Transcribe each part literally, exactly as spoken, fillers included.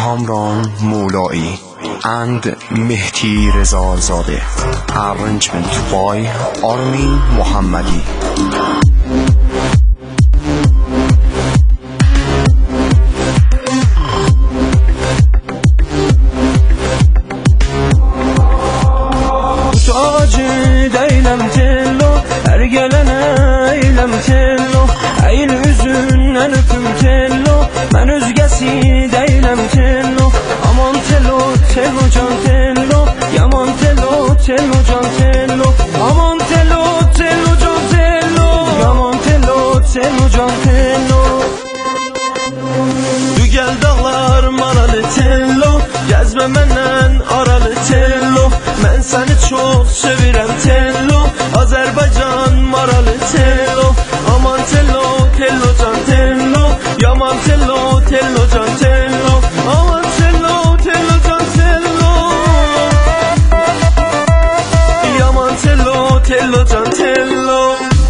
Kamran Moulai and Mehdi Rezazadeh. Arrangement by Armin Mohammadi. Deylem tello, her gelene eylem tello. Eğil üzündən öpüm tello, mən özgəsi deylem tello. Aman tello, tello can tello, yaman tello, tello can tello. Aman tello, tello can tello, yaman tello, tello can tello. Dügel dağlar maralı tello, gezme məndən aralı tello. Mən səni çox sevirəm tello, Azərbaycan maralı tello. Aman tello, tello can tello, yaman tello, tello can tello. Aman tello, tello can tello, yaman tello, tello can tello.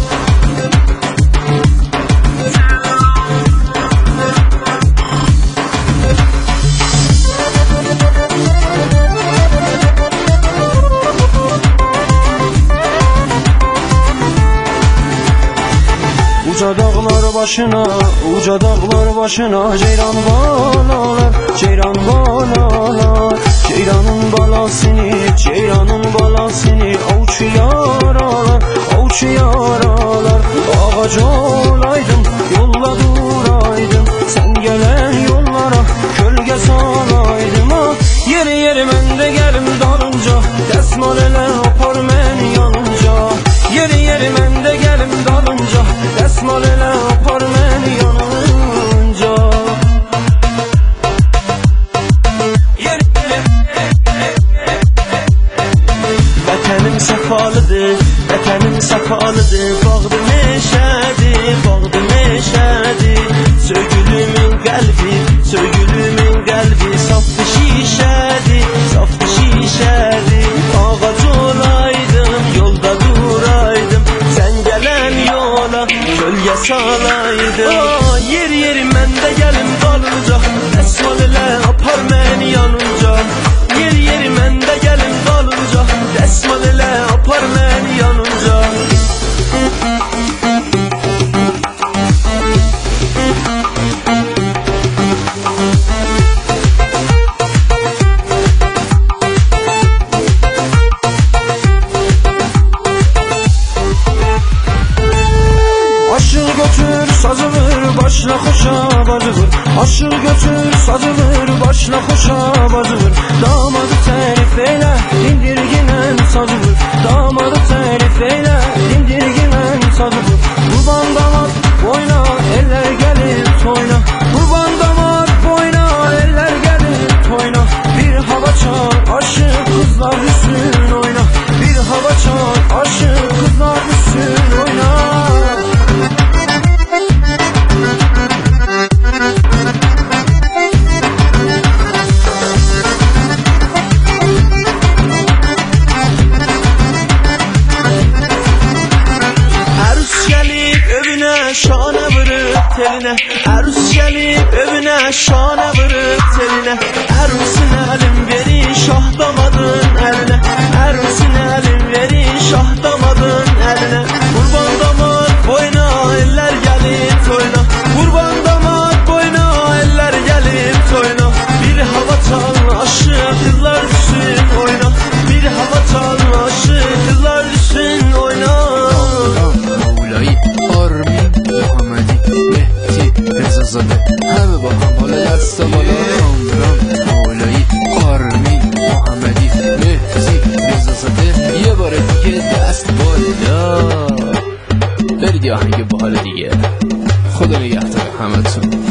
Uca dağlar başına, uca dağlar başına Ceyran balalar, ceyran balalar. Ceyranın balasını, ceyranın balasını Avçı yaralar, avçı yaralar. Ağac olaydım, yolla duraydım. Sen gelen yollara kölge salaydım. Ah, yeri yeri mən de gelim dalınca, desmal ele apar mən yanınca. Yeri yeri mən de gelim dalınca, desmal ele apar mən yanınca. Vətənim səfalıdır, vətənim səfalıdır. Bağdı meşədir, bağdı meşədir. Sögülümün qəlbi, sögülümün qəlbi Saftı şişədir, saftı şişədir. Ağac olaydım, yolda duraydım. Sen gelen yola kölge salaydım. Oh, yer yeri mən də gəlim dalınca, desmal elə apar məni yanınca. Yer yeri mən də gəlim dalınca, desmal elə apar məni yanınca. Aşır götür sazılır başla hoşa bazılır. Aşır götür sazılır başla hoşa bazılır. Damadı terif eyle dindirginen sazılır. Damadı terif eyle dindirginen sazılır. Kurban damat boyna eller gelir toyna. Kurban damat boyna eller gelir toyna. Bir hava çal aşık kızlar üstün oyna. Bir hava çal aşık kızlar üstün oyna. Şana vırıp teline, Erus gelip evine şana vırıp teline. Erus'un elin veri şah damadın eline. Erus'un elin veri şah damadın eline. Kurban damat boyna eller gelip toyna. Kurban damat boyna eller gelip toyna. Bir hava çal aşık kızlar düşsün oyna. Bir hava çal aşık kızlar düşsün oyna. همه با هم حالا دست بالا. کامران مولایی آرمین محمدی مهدی رضازاده. یه بار دیگه دست بالا. برید یه آهنگ باحال دیگه. خدا نگهدار همتون.